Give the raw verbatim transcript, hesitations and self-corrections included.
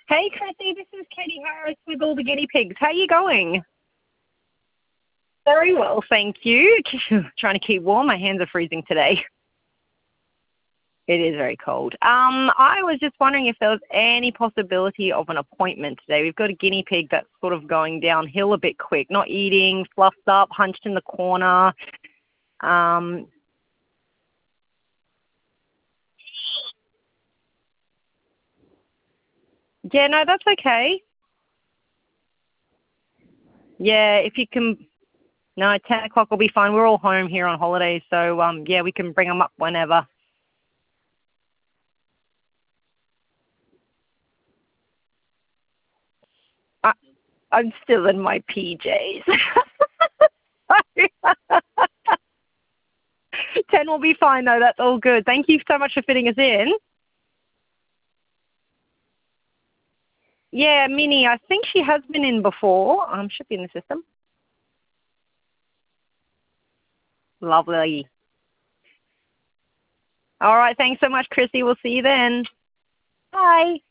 Hey, Chrissy, this is Katie Harris with All the Guinea Pigs. How are you going? Very well, thank you. Trying to keep warm. My hands are freezing today. It is very cold. Um, I was just wondering if there was any possibility of an appointment today. We've got a guinea pig that's sort of going downhill a bit quick, not eating, fluffed up, hunched in the corner. Um, yeah, no, that's okay. Yeah, if you can, no, ten o'clock will be fine. We're all home here on holidays, so um, yeah, we can bring them up whenever. I, I'm still in my P Js. ten will be fine, though. That's all good. Thank you so much for fitting us in. Yeah, Minnie, I think she has been in before. Um, should be in the system. Lovely. All right, thanks so much, Chrissy. We'll see you then. Bye.